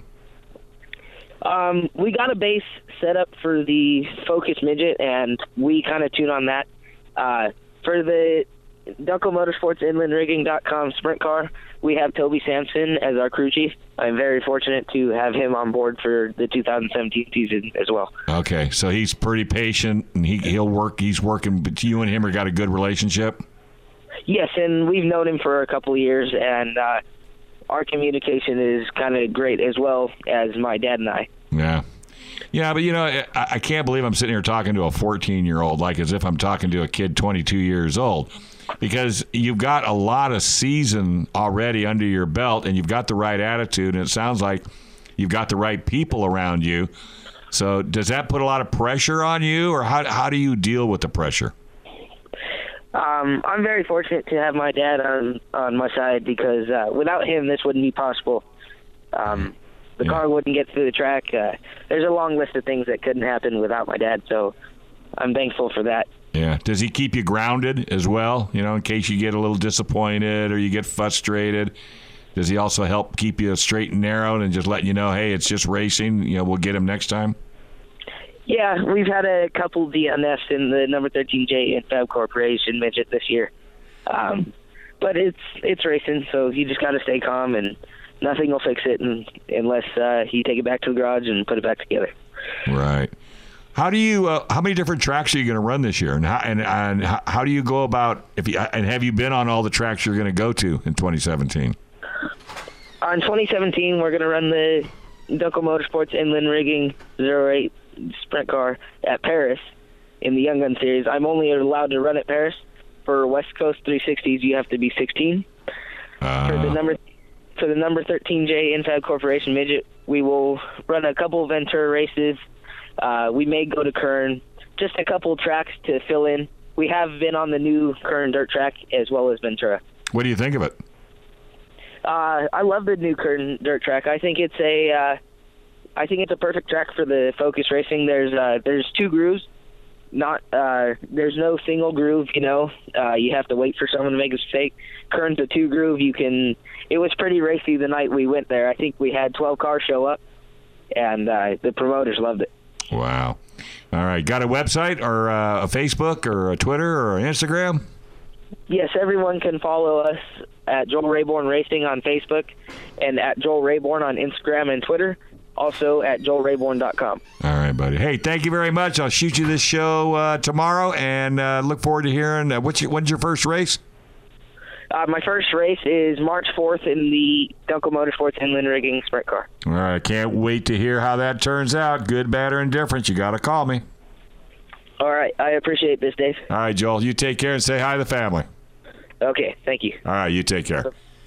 Um, we got a base set up for the Focus Midget, and we kind of tune on that. Uh, for the Dunkel Motorsports Inland Rigging dot com sprint car, we have Toby Sampson as our crew chief. I'm very fortunate to have him on board for the two thousand seventeen season as well. Okay, so he's pretty patient, and he he'll work. He's working, but you and him are got a good relationship. Yes, and we've known him for a couple of years, and uh, our communication is kind of great as well as my dad and I. Yeah. Yeah, but, you know, I, I can't believe I'm sitting here talking to a fourteen-year-old like as if I'm talking to a kid twenty-two years old, because you've got a lot of season already under your belt, and you've got the right attitude, and it sounds like you've got the right people around you. So does that put a lot of pressure on you, or how how do you deal with the pressure? Um, I'm very fortunate to have my dad on, on my side, because uh, without him, this wouldn't be possible. Um, the yeah. car wouldn't get through the track. Uh, there's a long list of things that couldn't happen without my dad, so I'm thankful for that. Yeah. Does he keep you grounded as well, you know, in case you get a little disappointed or you get frustrated? Does he also help keep you straight and narrow and just let you know, hey, it's just racing, you know, we'll get him next time? Yeah, we've had a couple D N Fs in the number thirteen J Infab Corporation midget this year. Um, but it's it's racing, so you just got to stay calm, and nothing will fix it and, unless uh, you take it back to the garage and put it back together. Right. How do you? Uh, how many different tracks are you going to run this year, and how, and, and how, how do you go about? If you, and have you been on all the tracks you're going to go to in twenty seventeen? On twenty seventeen, we're going to run the Dunkel Motorsports Inland Rigging oh eight sprint car at Paris in the Young Gun Series. I'm only allowed to run at Paris. For West Coast three sixties, you have to be sixteen. Uh. For the number for the number thirteen J Infab Corporation midget, we will run a couple of Ventura races. Uh, we may go to Kern, just a couple tracks to fill in. We have been on the new Kern dirt track as well as Ventura. What do you think of it? Uh, I love the new Kern dirt track. I think it's a, uh, I think it's a perfect track for the Focus Racing. There's uh, there's two grooves. Not uh, there's no single groove, you know. Uh, you have to wait for someone to make a mistake. Kern's a two groove. You can. It was pretty racy the night we went there. I think we had twelve cars show up, and uh, the promoters loved it. Wow! All right, got a website or uh, a Facebook or a Twitter or an Instagram? Yes, everyone can follow us at Joel Rayborn Racing on Facebook and at Joel Rayborn on Instagram and Twitter. Also at joel rayborn dot com. All right, buddy. Hey, thank you very much. I'll shoot you this show uh, tomorrow, and uh, look forward to hearing. Uh, what's your, when's your first race? Uh, my first race is March fourth in the Dunkel Motorsports Inland Rigging Sprint Car. All right, can't wait to hear how that turns out. Good, bad, or indifferent. You got to call me. All right, I appreciate this, Dave. All right, Joel. You take care and say hi to the family. Okay, thank you. All right, you take care.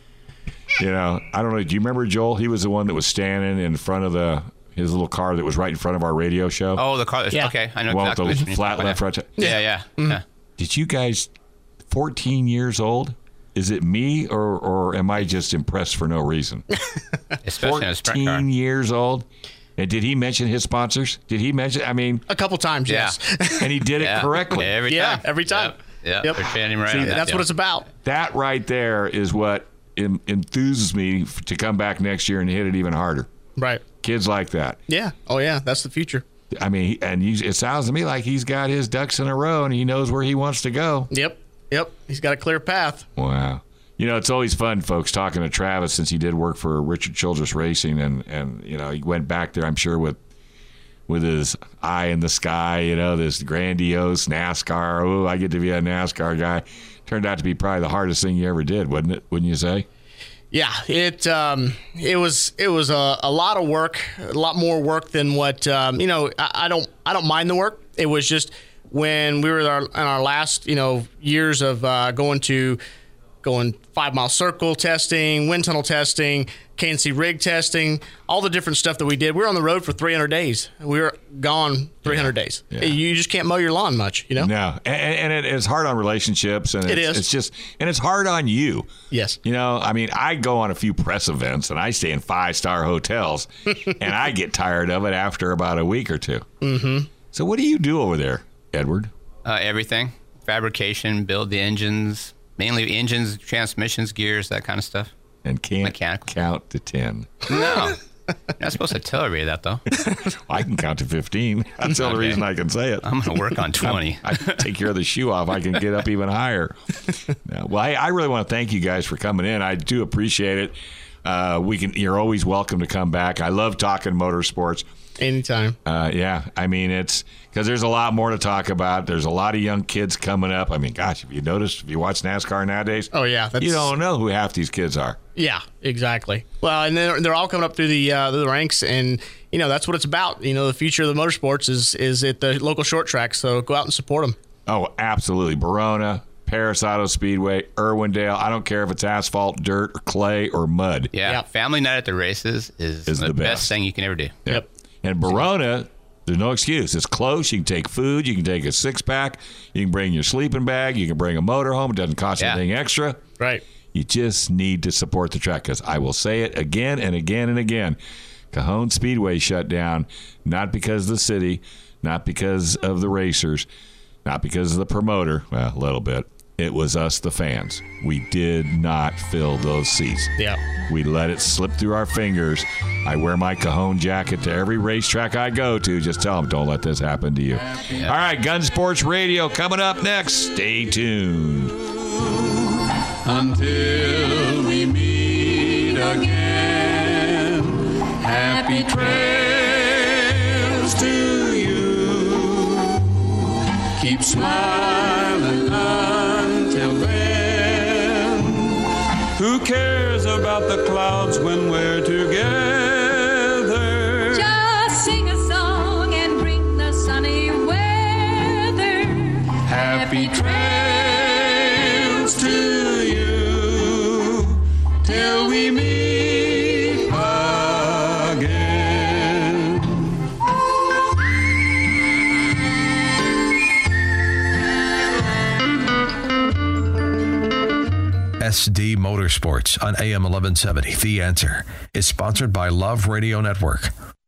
You know, I don't know. Do you remember Joel? He was the one that was standing in front of the his little car that was right in front of our radio show. Oh, the car. Yeah. Okay, I know Well, exactly. with what the you flat mean. left front. Yeah, yeah. Mm-hmm. yeah. Did you guys, fourteen years old? Is it me or or am I just impressed for no reason? Especially in a sprint car. fourteen years old. And did he mention his sponsors? Did he mention? I mean, A couple times, Yeah. yes. and he did Yeah. it correctly. Every Yeah, time. every time. Yeah, Yep. They're training him right See, on that that's deal. what it's about. That right there is what en- enthuses me f- to come back next year and hit it even harder. Right. Kids like that. Yeah. Oh, yeah. That's the future. I mean, he- and he, it sounds to me like he's got his ducks in a row and he knows where he wants to go. Yep. Yep. He's got a clear path. Wow. You know, it's always fun, folks, talking to Travis since he did work for Richard Childress Racing, and, and you know, he went back there, I'm sure, with with his eye in the sky, you know, this grandiose NASCAR. Oh, I get to be a NASCAR guy. Turned out to be probably the hardest thing you ever did, wouldn't it? Wouldn't you say? Yeah, it um, it was it was a, a lot of work, a lot more work than what um, you know. I, I don't I don't mind the work. It was just when we were in our, in our last you know years of uh, going to going five mile circle testing, wind tunnel testing, K N C rig testing, all the different stuff that we did. We were on the road for three hundred days. We were gone three hundred Yeah. days. Yeah. You just can't mow your lawn much, you know. No, and, and it, it's hard on relationships, and it's, It is. it's just, and it's hard on you. Yes. You know, I mean, I go on a few press events, and I stay in five star hotels, and I get tired of it after about a week or two. Mm-hmm. So, what do you do over there, Edward? Uh, everything. Fabrication, build the engines, mainly engines, transmissions, gears, that kind of stuff. And can't Mechanical. count to ten. No. You're not supposed to tell everybody that, though. I can count to fifteen. That's the only Okay. reason I can say it. I'm going to work on twenty. I take care of the shoe off. I can get up even higher. No, well, I, I really want to thank you guys for coming in. I do appreciate it. Uh, we can. You're always welcome to come back. I love talking motorsports. Anytime. Uh, yeah, I mean, it's because there's a lot more to talk about. There's a lot of young kids coming up. I mean, gosh, if you notice, if you watch NASCAR nowadays, Oh yeah, that's you don't know who half these kids are. Yeah, exactly. Well, and they're, they're all coming up through the uh, the ranks, and you know that's what it's about. You know, the future of the motorsports is is at the local short tracks. So go out and support them. Oh, absolutely. Verona, Paris Auto Speedway, Irwindale. I don't care if it's asphalt, dirt, or clay, or mud. Yeah. Yep. Family night at the races is, Is the, the best. best. thing you can ever do. Yep. And Verona, there's no excuse. It's close. You can take food. You can take a six pack. You can bring your sleeping bag. You can bring a motorhome. It doesn't cost Yeah. anything extra. Right. You just need to support the track, because I will say it again and again and again. Cajon Speedway shut down, not because of the city, not because of the racers, not because of the promoter. Well, a little bit. It was us, the fans. We did not fill those seats. Yeah. We let it slip through our fingers. I wear my Cajon jacket to every racetrack I go to. Just tell them, don't let this happen to you. All right, Gun Sports Radio coming up next. Stay tuned. Until we meet again, happy trails to you. Keep smiling until then. Who cares about the clouds when we're together? Just sing a song and bring the sunny weather. Happy trails to you till we meet again. S D Motorsports on A M eleven seventy. The Answer is sponsored by Love Radio Network.